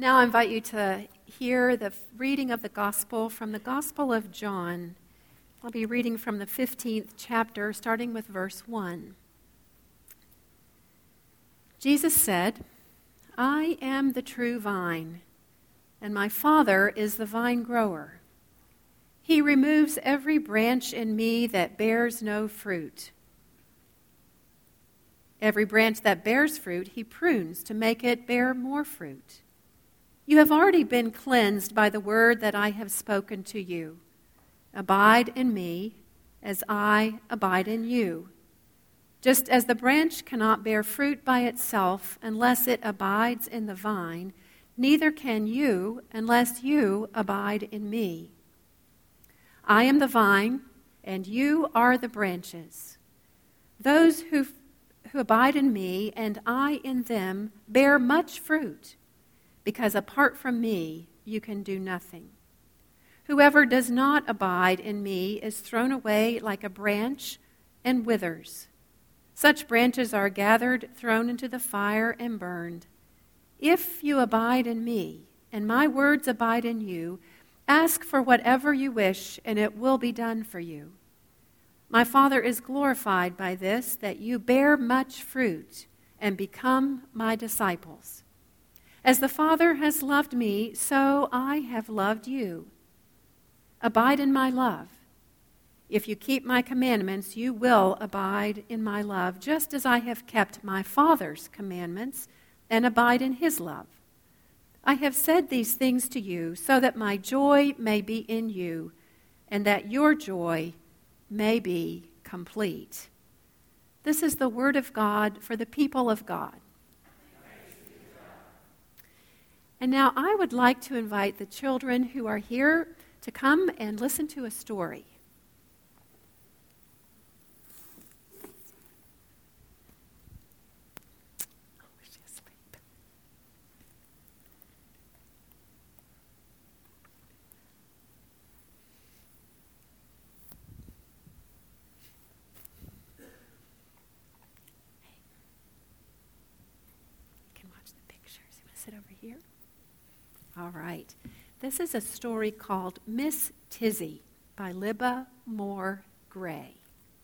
Now I invite you to hear the reading of the Gospel from the Gospel of John. I'll be reading from the 15th chapter, starting with verse 1. Jesus said, "I am the true vine, and my Father is the vine grower. He removes every branch in me that bears no fruit. Every branch that bears fruit, he prunes to make it bear more fruit. You have already been cleansed by the word that I have spoken to you. Abide in me as I abide in you. Just as the branch cannot bear fruit by itself unless it abides in the vine, neither can you unless you abide in me. I am the vine, and you are the branches. Those who abide in me and I in them bear much fruit, because apart from me you can do nothing. Whoever does not abide in me is thrown away like a branch and withers. Such branches are gathered, thrown into the fire, and burned. If you abide in me, and my words abide in you, ask for whatever you wish, and it will be done for you. My Father is glorified by this, that you bear much fruit and become my disciples. As the Father has loved me, so I have loved you. Abide in my love. If you keep my commandments, you will abide in my love, just as I have kept my Father's commandments and abide in his love. I have said these things to you so that my joy may be in you and that your joy may be complete." This is the word of God for the people of God. And now I would like to invite the children who are here to come and listen to a story. Sit over here. All right. This is a story called Miss Tizzy by Libba Moore Gray.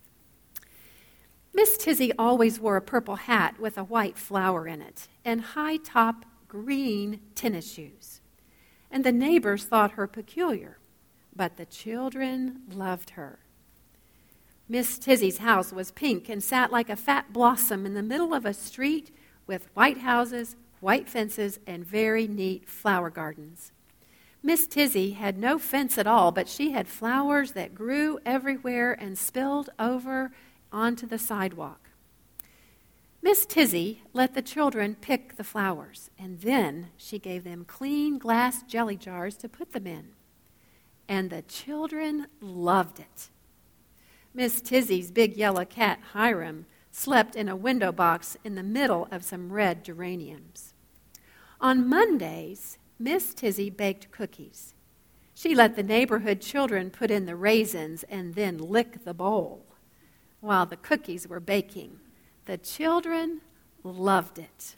Miss Tizzy always wore a purple hat with a white flower in it and high-top green tennis shoes. And the neighbors thought her peculiar, but the children loved her. Miss Tizzy's house was pink and sat like a fat blossom in the middle of a street with white houses, white fences, and very neat flower gardens. Miss Tizzy had no fence at all, but she had flowers that grew everywhere and spilled over onto the sidewalk. Miss Tizzy let the children pick the flowers, and then she gave them clean glass jelly jars to put them in. And the children loved it. Miss Tizzy's big yellow cat, Hiram, slept in a window box in the middle of some red geraniums. On Mondays, Miss Tizzy baked cookies. She let the neighborhood children put in the raisins and then lick the bowl while the cookies were baking. The children loved it.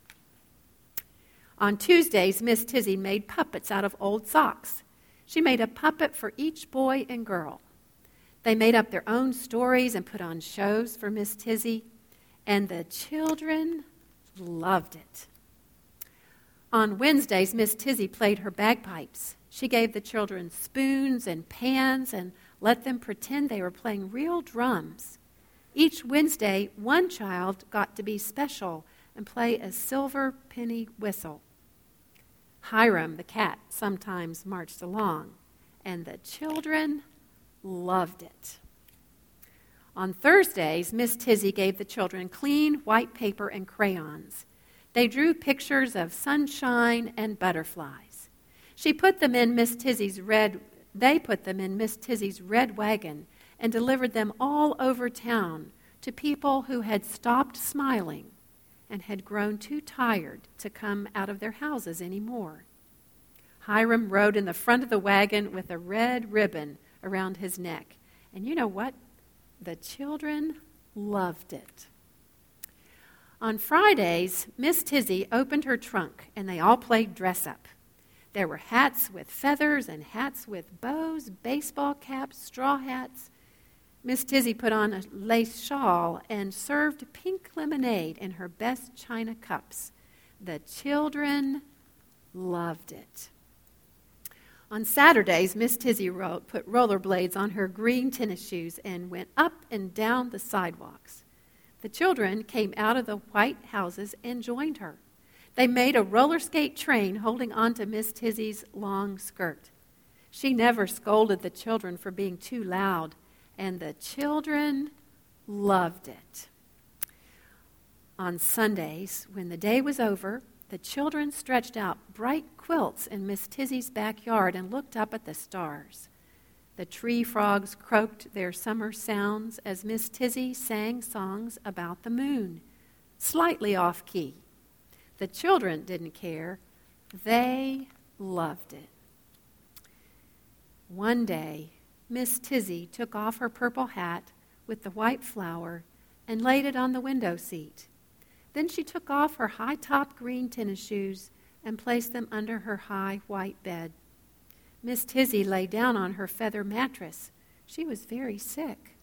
On Tuesdays, Miss Tizzy made puppets out of old socks. She made a puppet for each boy and girl. They made up their own stories and put on shows for Miss Tizzy, and the children loved it. On Wednesdays, Miss Tizzy played her bagpipes. She gave the children spoons and pans and let them pretend they were playing real drums. Each Wednesday, one child got to be special and play a silver penny whistle. Hiram, the cat, sometimes marched along, and the children loved it. On Thursdays, Miss Tizzy gave the children clean white paper and crayons. They drew pictures of sunshine and butterflies. They put them in Miss Tizzy's red wagon and delivered them all over town to people who had stopped smiling and had grown too tired to come out of their houses anymore. Hiram rode in the front of the wagon with a red ribbon around his neck. And you know what? The children loved it. On Fridays, Miss Tizzy opened her trunk, and they all played dress-up. There were hats with feathers and hats with bows, baseball caps, straw hats. Miss Tizzy put on a lace shawl and served pink lemonade in her best china cups. The children loved it. On Saturdays, Miss Tizzy put rollerblades on her green tennis shoes and went up and down the sidewalks. The children came out of the white houses and joined her. They made a roller skate train holding onto Miss Tizzy's long skirt. She never scolded the children for being too loud, and the children loved it. On Sundays, when the day was over, the children stretched out bright quilts in Miss Tizzy's backyard and looked up at the stars. The tree frogs croaked their summer sounds as Miss Tizzy sang songs about the moon, slightly off-key. The children didn't care. They loved it. One day, Miss Tizzy took off her purple hat with the white flower and laid it on the window seat. Then she took off her high-top green tennis shoes and placed them under her high white bed. Miss Tizzy lay down on her feather mattress. She was very sick.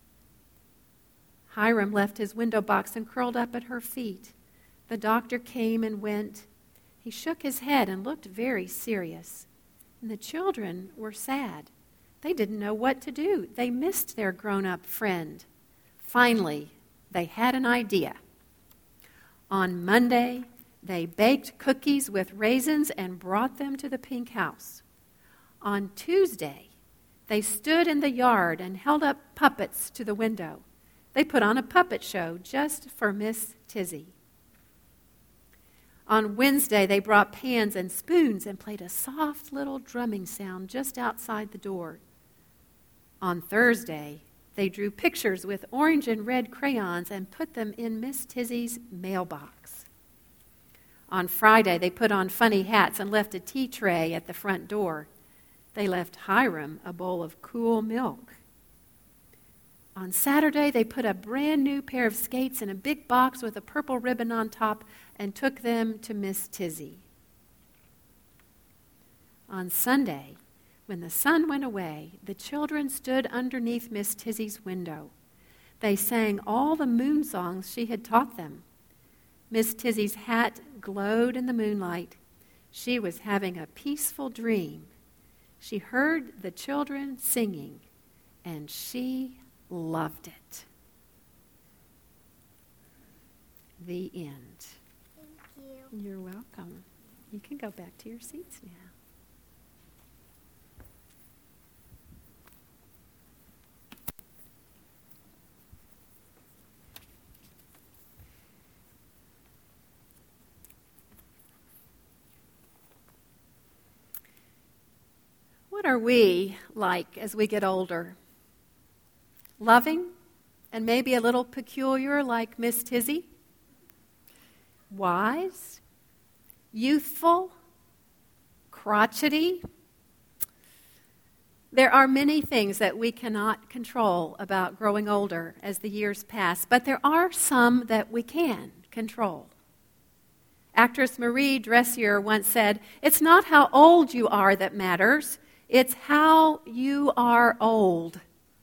Hiram left his window box and curled up at her feet. The doctor came and went. He shook his head and looked very serious. And the children were sad. They didn't know what to do. They missed their grown-up friend. Finally, they had an idea. On Monday, they baked cookies with raisins and brought them to the pink house. On Tuesday, they stood in the yard and held up puppets to the window. They put on a puppet show just for Miss Tizzy. On Wednesday, they brought pans and spoons and played a soft little drumming sound just outside the door. On Thursday, they drew pictures with orange and red crayons and put them in Miss Tizzy's mailbox. On Friday, they put on funny hats and left a tea tray at the front door. They left Hiram a bowl of cool milk. On Saturday, they put a brand new pair of skates in a big box with a purple ribbon on top and took them to Miss Tizzy. On Sunday, when the sun went away, the children stood underneath Miss Tizzy's window. They sang all the moon songs she had taught them. Miss Tizzy's hat glowed in the moonlight. She was having a peaceful dream. She heard the children singing, and she loved it. The end. Thank you. You're welcome. You can go back to your seats now. What are we like as we get older? Loving and maybe a little peculiar like Miss Tizzy? Wise? Youthful? Crotchety? There are many things that we cannot control about growing older as the years pass, but there are some that we can control. Actress Marie Dressier once said, "It's not how old you are that matters. It's how you are old."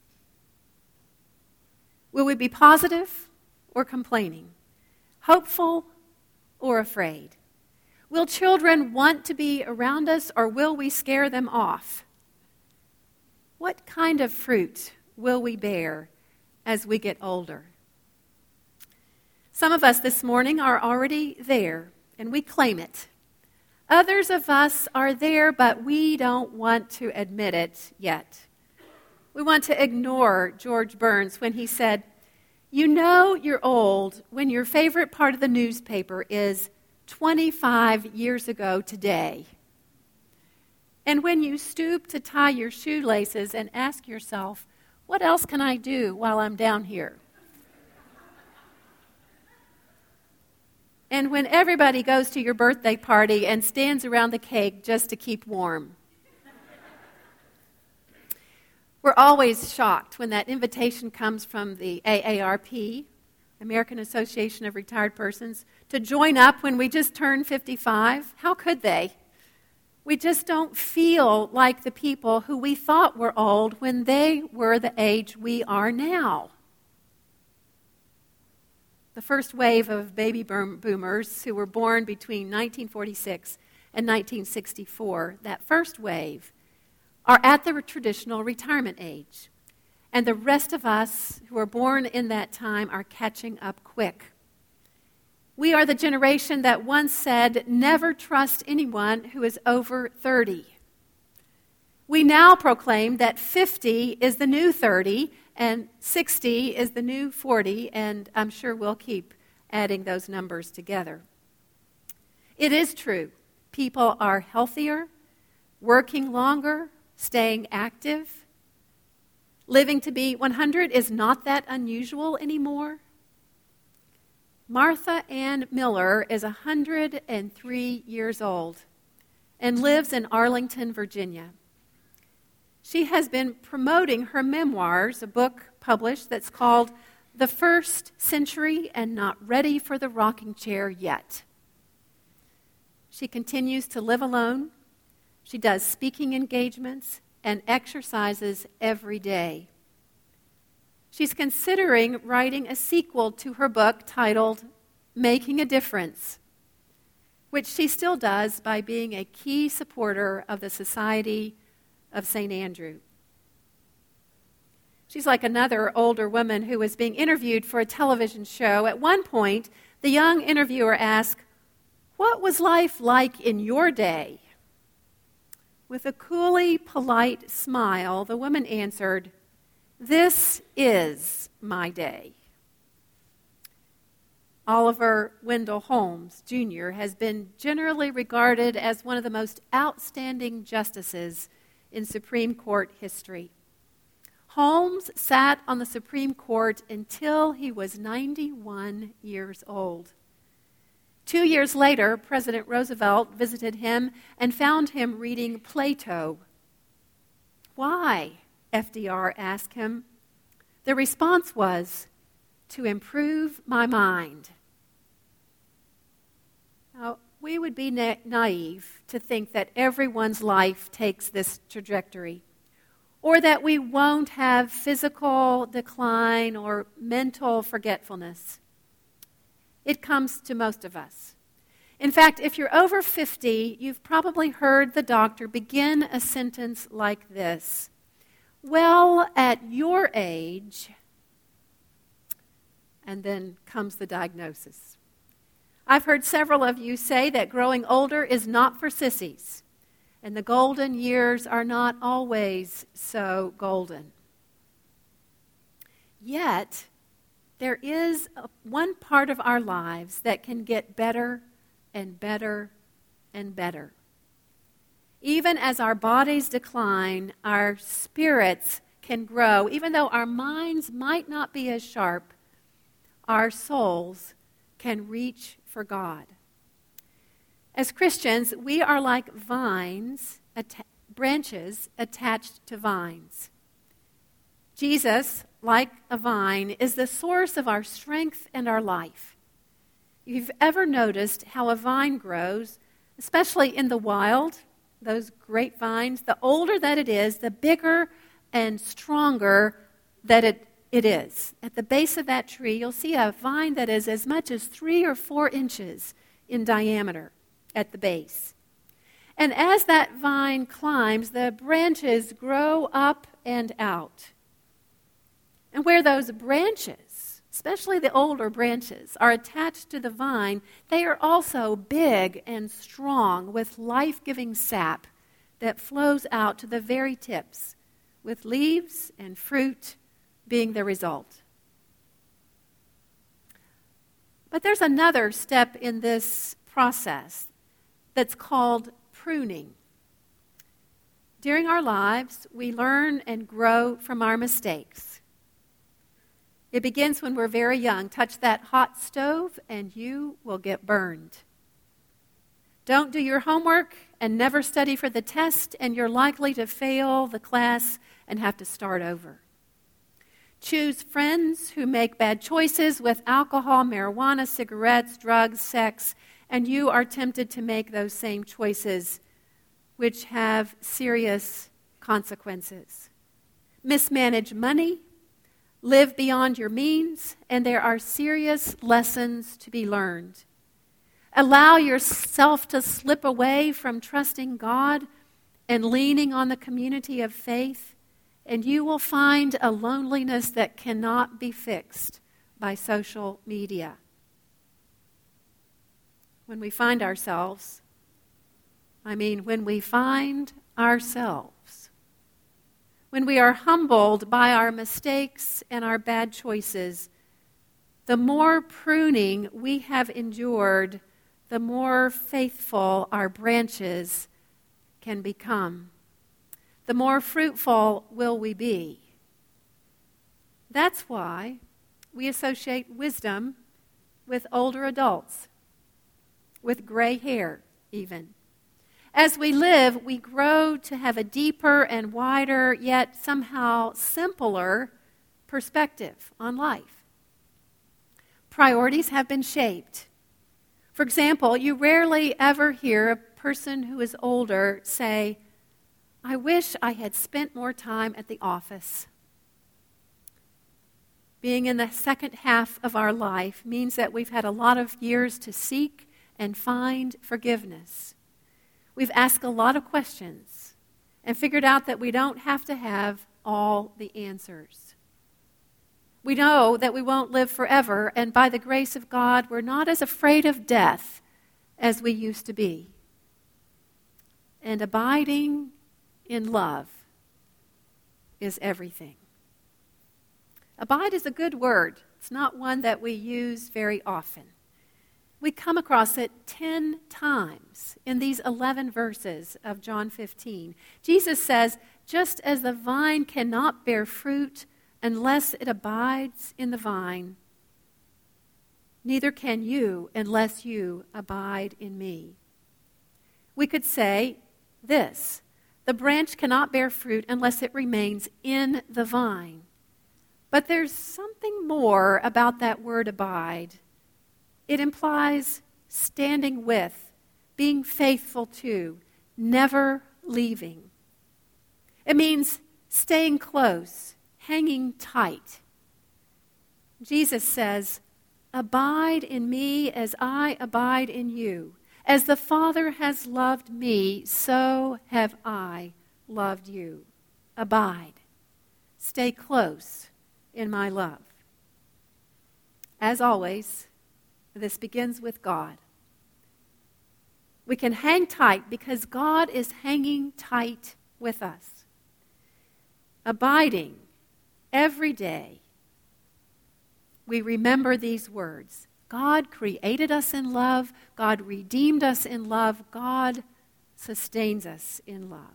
Will we be positive or complaining? Hopeful or afraid? Will children want to be around us or will we scare them off? What kind of fruit will we bear as we get older? Some of us this morning are already there and we claim it. Others of us are there, but we don't want to admit it yet. We want to ignore George Burns when he said, "You know you're old when your favorite part of the newspaper is 25 years ago today. And when you stoop to tie your shoelaces and ask yourself, what else can I do while I'm down here? And when everybody goes to your birthday party and stands around the cake just to keep warm." We're always shocked when that invitation comes from the AARP American Association of Retired Persons, to join up when we just turned 55. How could they? We just don't feel like the people who we thought were old when they were the age we are now. The first wave of baby boomers who were born between 1946 and 1964, that first wave, are at the traditional retirement age. And the rest of us who were born in that time are catching up quick. We are the generation that once said, never trust anyone who is over 30. We now proclaim that 50 is the new 30 and 60 is the new 40, and I'm sure we'll keep adding those numbers together. It is true. People are healthier, working longer, staying active. Living to be 100 is not that unusual anymore. Martha Ann Miller is 103 years old and lives in Arlington, Virginia. She has been promoting her memoirs, a book published that's called The First Century and Not Ready for the Rocking Chair Yet. She continues to live alone. She does speaking engagements and exercises every day. She's considering writing a sequel to her book titled Making a Difference, which she still does by being a key supporter of the Society of St. Andrew. She's like another older woman who was being interviewed for a television show. At one point, the young interviewer asked, "What was life like in your day?" With a coolly polite smile, the woman answered, "This is my day." Oliver Wendell Holmes, Jr., has been generally regarded as one of the most outstanding justices in Supreme Court history. Holmes sat on the Supreme Court until he was 91 years old. 2 years later, President Roosevelt visited him and found him reading Plato. "Why?" FDR asked him. The response was, "To improve my mind." Now, we would be naive to think that everyone's life takes this trajectory, or that we won't have physical decline or mental forgetfulness. It comes to most of us. In fact, if you're over 50, you've probably heard the doctor begin a sentence like this: "Well, at your age," and then comes the diagnosis. I've heard several of you say that growing older is not for sissies, and the golden years are not always so golden. Yet, there is one part of our lives that can get better and better and better. Even as our bodies decline, our spirits can grow. Even though our minds might not be as sharp, our souls can reach for God. As Christians, we are like vines, branches attached to vines. Jesus, like a vine, is the source of our strength and our life. If you've ever noticed how a vine grows, especially in the wild, those grapevines, the older that it is, the bigger and stronger that it is. At the base of that tree, you'll see a vine that is as much as 3 or 4 inches in diameter at the base. And as that vine climbs, the branches grow up and out. And where those branches, especially the older branches, are attached to the vine, they are also big and strong with life-giving sap that flows out to the very tips, with leaves and fruit being the result. But there's another step in this process that's called pruning. During our lives, we learn and grow from our mistakes. It begins when we're very young. Touch that hot stove and you will get burned. Don't do your homework and never study for the test, and you're likely to fail the class and have to start over. choose friends who make bad choices with alcohol, marijuana, cigarettes, drugs, sex, and you are tempted to make those same choices, which have serious consequences. Mismanage money, live beyond your means, and there are serious lessons to be learned. Allow yourself to slip away from trusting God and leaning on the community of faith, and you will find a loneliness that cannot be fixed by social media. When we find ourselves, when we are humbled by our mistakes and our bad choices, the more pruning we have endured, the more faithful our branches can become. The more fruitful will we be. That's why we associate wisdom with older adults, with gray hair even. As we live, we grow to have a deeper and wider, yet somehow simpler perspective on life. Priorities have been shaped. For example, you rarely ever hear a person who is older say, "I wish I had spent more time at the office." Being in the second half of our life means that we've had a lot of years to seek and find forgiveness. We've asked a lot of questions and figured out that we don't have to have all the answers. We know that we won't live forever, and by the grace of God, we're not as afraid of death as we used to be. And abiding in love is everything. Abide is a good word. It's not one that we use very often. We come across it 10 times in these 11 verses of John 15. Jesus says, just as the vine cannot bear fruit unless it abides in the vine, neither can you unless you abide in me. We could say this: the branch cannot bear fruit unless it remains in the vine. But there's something more about that word abide. It implies standing with, being faithful to, never leaving. It means staying close, hanging tight. Jesus says, "Abide in me as I abide in you. As the Father has loved me, so have I loved you." Abide. Stay close in my love. As always, this begins with God. We can hang tight because God is hanging tight with us. Abiding every day, we remember these words. God created us in love. God redeemed us in love. God sustains us in love.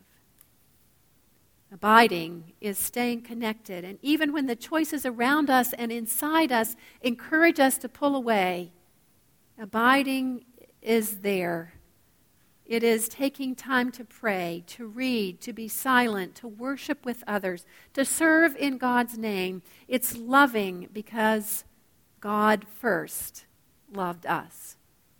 Abiding is staying connected. And even when the choices around us and inside us encourage us to pull away, abiding is there. It is taking time to pray, to read, to be silent, to worship with others, to serve in God's name. It's loving because God first loved us.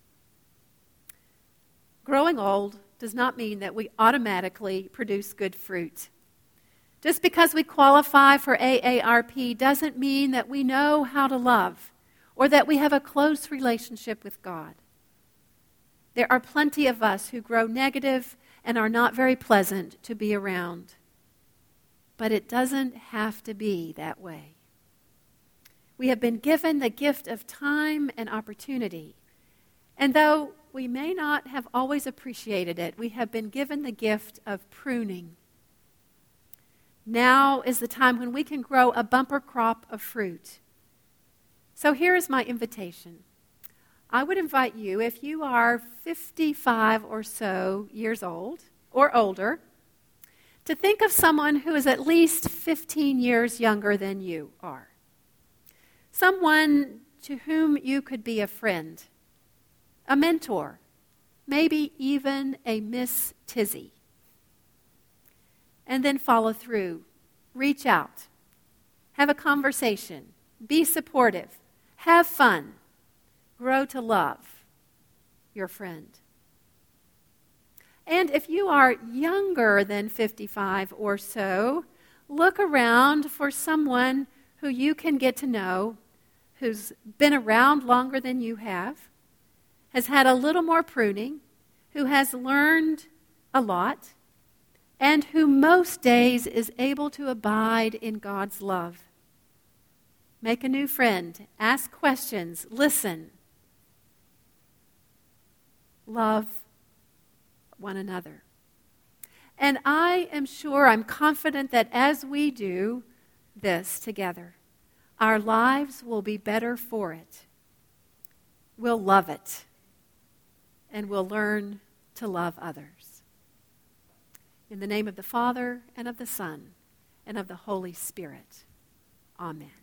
Growing old does not mean that we automatically produce good fruit. Just because we qualify for AARP doesn't mean that we know how to love or that we have a close relationship with God. There are plenty of us who grow negative and are not very pleasant to be around. But it doesn't have to be that way. We have been given the gift of time and opportunity. And though we may not have always appreciated it, we have been given the gift of pruning. Now is the time when we can grow a bumper crop of fruit. So here is my invitation. I would invite you, if you are 55 or so years old or older, to think of someone who is at least 15 years younger than you are. Someone to whom you could be a friend, a mentor, maybe even a Miss Tizzy. And then follow through. Reach out. Have a conversation. Be supportive. Have fun. Grow to love your friend. And if you are younger than 55 or so, look around for someone who you can get to know, who's been around longer than you have, has had a little more pruning, who has learned a lot, and who most days is able to abide in God's love. Make a new friend. Ask questions. Listen. Love one another. And I am sure, I'm confident that as we do this together, our lives will be better for it. We'll love it. And we'll learn to love others. In the name of the Father, and of the Son, and of the Holy Spirit. Amen.